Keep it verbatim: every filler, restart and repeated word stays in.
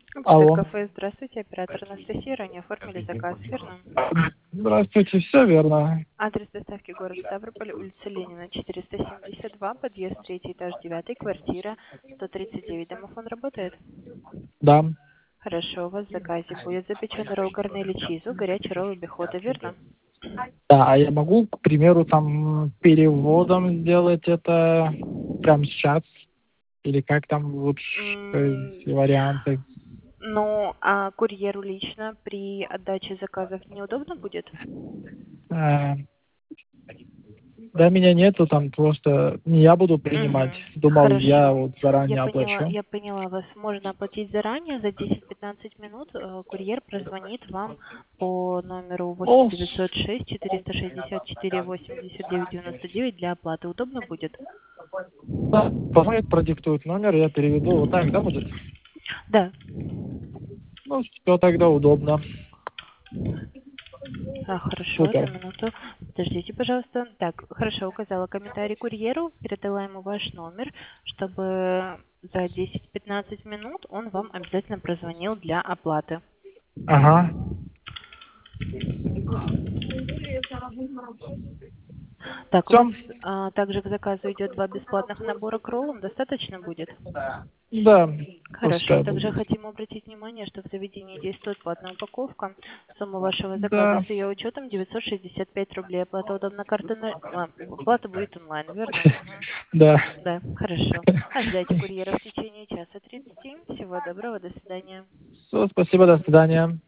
Алло. Кафе, здравствуйте, оператор Анастасия, ранее оформили заказ, верно? Здравствуйте, все верно. Адрес доставки город Ставрополь, улица Ленина, четыреста семьдесят два, подъезд третий этаж, девятый, квартира сто тридцать девять. Домофон работает? Да. Хорошо, у вас в заказе будет запеченный ролл корнели чизу, горячий ролл обихода, верно? Да, а я могу, к примеру, там переводом сделать это прямо сейчас? Или как там лучше М, варианты? Ну, а курьеру лично при отдаче заказов неудобно будет? Э, Да, меня нету, там просто не я буду принимать. Мгм. Думал, я Хорошо. вот Я заранее поняла, оплачу. я поняла вас. Можно оплатить заранее, за десять-пятнадцать минут э, курьер прозвонит вам по номеру восемь О, девятьсот шесть четыреста шестьдесят четыре восемьдесят девять девяносто девять для оплаты. Удобно будет? да, позвонит, продиктует номер, я переведу. Вот так, да, будет? Да. Ну, все тогда удобно. А, хорошо, одну Супер. минуту. Подождите, пожалуйста. Так, хорошо, указала комментарий курьеру, передала ему ваш номер, чтобы за десять-пятнадцать минут он вам обязательно прозвонил для оплаты. Ага. Так, у Все? вас а, также к заказу идет два бесплатных набора к роллам. Достаточно будет? Да, Хорошо. пускай Также будет. хотим обратить внимание, что в заведении действует платная упаковка. Сумма вашего заказа Да. с ее учетом девятьсот шестьдесят пять рублей. Оплата удобна карты на... а, оплата будет онлайн, верно? Мгм. Да. Да, хорошо. Ожидайте курьера в течение часа тридцати. Всего доброго, до свидания. Все, спасибо, до свидания.